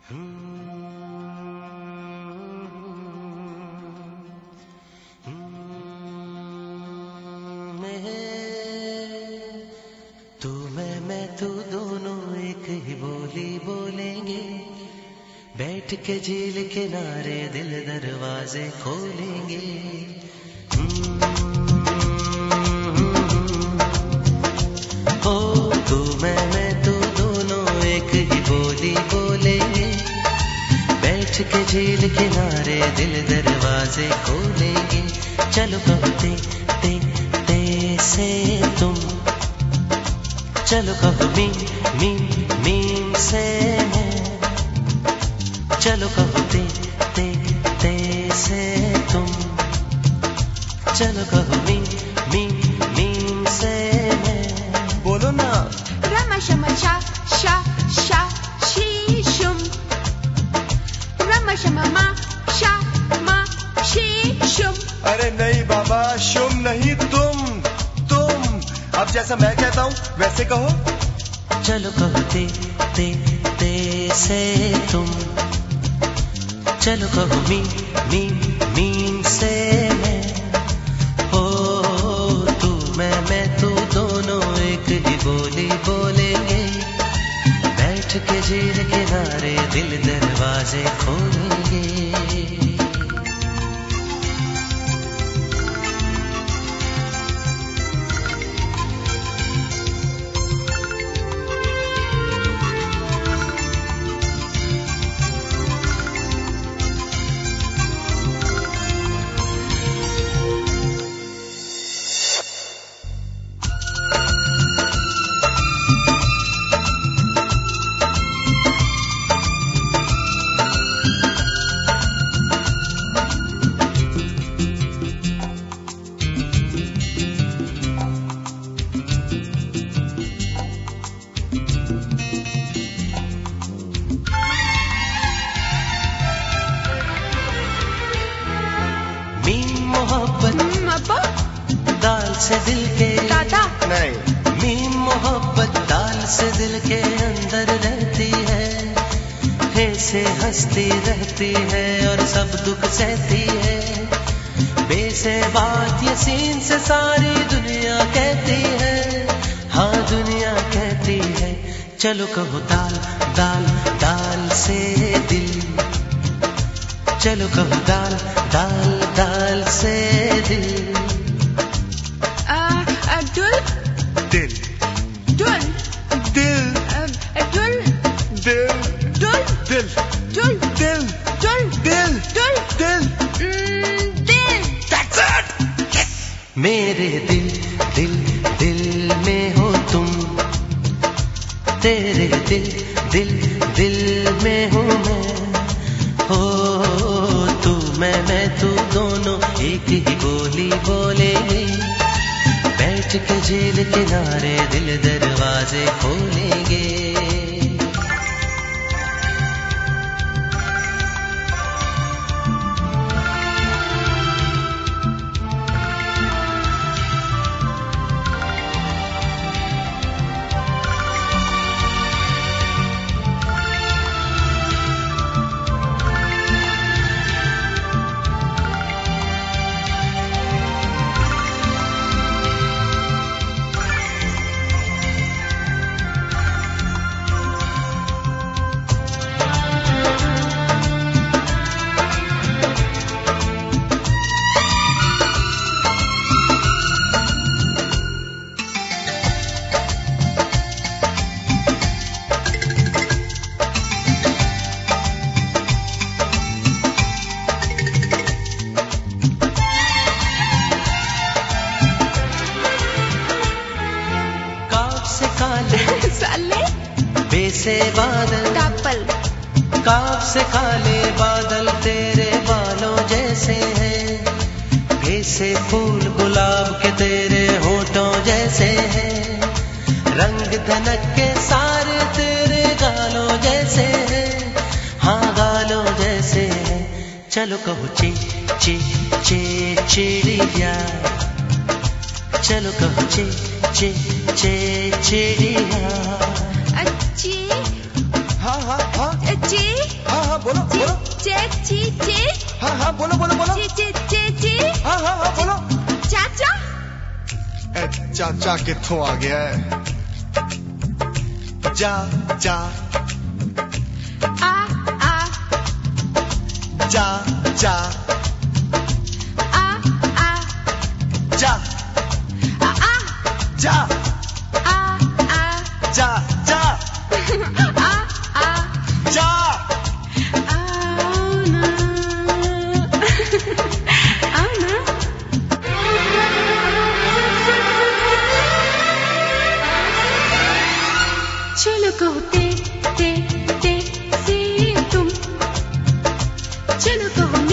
तू मैं तू दोनों एक ही बोली बोलेंगे, बैठ के झील किनारे दिल दरवाजे खोलेंगे। हो तू मैं तू दोनों एक ही बोली बोलेंगे, बैठ के झील किनारे दिल दरवाजे खोलेंगे। चलो कहते ते ते से तुम, चलो कहो मीम से मैं, चलो कहो ते से तुम, चलो कहो मीम से मैं। बोलो ना। रमा शमा शा शा शा शी शुम, रमा शमा मा शा मा शी शुम। अरे नहीं बाबा, शुम नहीं तुम। अब जैसा मैं कहता हूँ वैसे कहो। चलो कहो ते से तुम, चलो कहो मीम से मैं। हो तू मैं तू दोनों एक ही बोली बोलेंगे, बैठ के झील किनारे दिल दरवाजे खोलेंगे। मोहब्बत दाल से दिल के दादा नहीं, मीम मोहब्बत दाल से दिल के अंदर रहती है, हे से हंसती रहती है और सब दुख सहती है। बे से बात ये सीन से सारी दुनिया कहती है, हाँ दुनिया कहती है। चलो कहो दाल से दिल, चलो कहो दाल से दिल। दुल दिल दुल दिल दुल दिल दुल दिल दुल दिल दुल दिल दुल दिल दिल। That's it! मेरे दिल में हो तुम, तेरे दिल में हूँ मैं। हो तू मैं तू दोनों एक ही बोली बोलेंगे, बैठ के झील किनारे दिल दरवाजे खोलेंगे। साले बे से बादल टापल, काफ से काले बादल तेरे बालों जैसे हैं, बे से फूल गुलाब के तेरे होठों जैसे हैं, रंग धनक के सारे तेरे गालों जैसे हैं, हाँ गालों जैसे हैं। चलो कहो चिड़िया, चलो कहो चिड़िया। अच्छी हाँ हाँ हाँ ची हाँ हाँ बोलो बोलो चे ची चे हाँ हाँ बोलो बोलो बोलो ची ची चे ची हाँ हाँ हाँ बोलो चाचा ए चाचा कित्थों आ गया है जा जा आ जा जा आ जा जा जा जा जा चलो कहो ते से तुम, चलो कहो